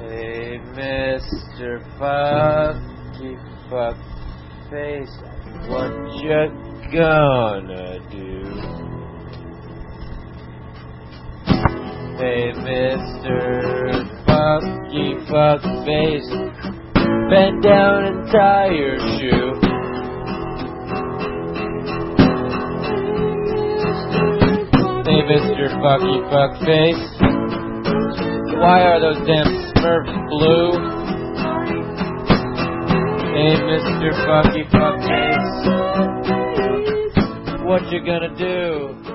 Hey, Mr. Fucky Fuck Face, what you gonna do? Hey, Mr. Fucky Fuck Face, bend down and tie your shoe. Hey, Mr. Fucky Fuck Face, why are those damn Smurfs blue? Hey, Mr. Fucky Fuck Face, what you gonna do?